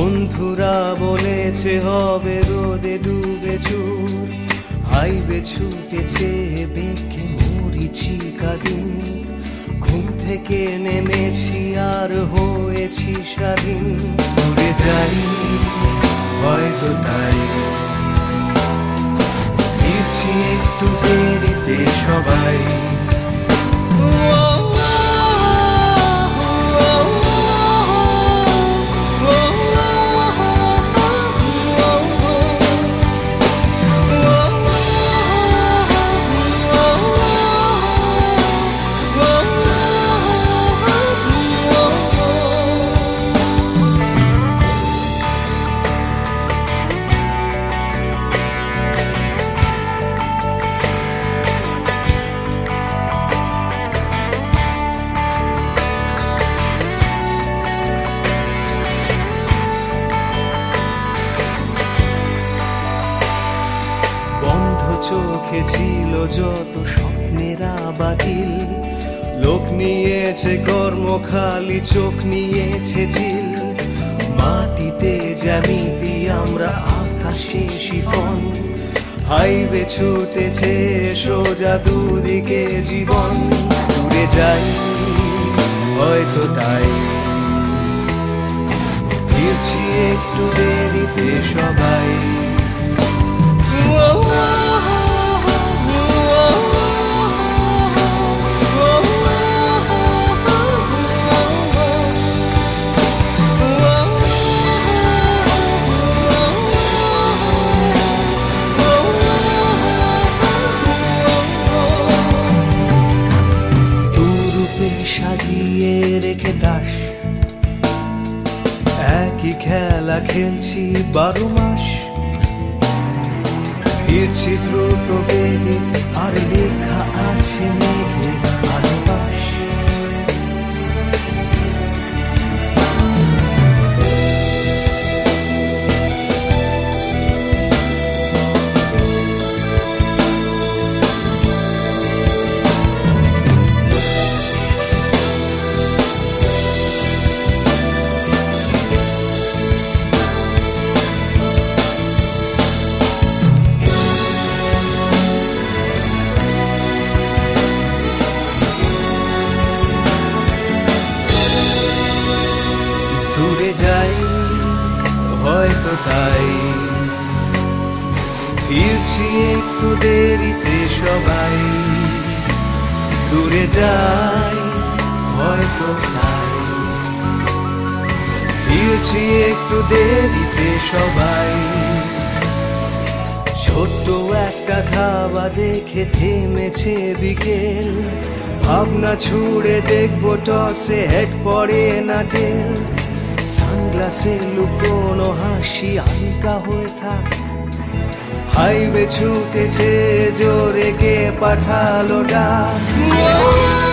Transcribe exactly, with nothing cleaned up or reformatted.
বন্ধুরা বলেছে হবে রোদে ডুবে চুর, হাইবে ছুটেছে বেঁকে মরিচিকা দিন। ঘুম থেকে নেমেছি আর হয়েছি স্বাধীন। দূরে যাই হয়তো তাই, ফিরছি একটু দেরিতে সবাই। বন্ধ চোখে ছিল যত স্বপ্নেরা বাতিল, লোক নিয়েছে কর্ম খালি, চোখ নিয়েছে চিল। মাটিতে জ্যামিতি আমরা আকাশে শিফন, হাইবে ছুটেছে সোজা দুদিকে জীবন। দূরে যাই হয়তো তাই, ফিরছি একটু দেরিতে সবাই। সাজিয়ে রেখে দাস, একই খেলা খেলছি বারো মাস। ফিরছি দ্রুত বেগে আর লেখা আছে মেঘে ভালোবাস। দূরে যাই হয়তো তাই, ফিরছি একটু দেরিতে সবাই। দূরে যাই হয়তো তাই, ফিরছি একটু দেরিতে সবাই। ছোট্ট একটা খাওয়া দেখে থেমেছে বিকেল, ভাবনা ছুড়ে দেখবো টসে হেড পড়ে না টেল। সানগ্লাসে লুকোনো হাসি হালকা হয়ে থাক, হাইবে ছুটেছে জোরে কে পাঠালো ডাক।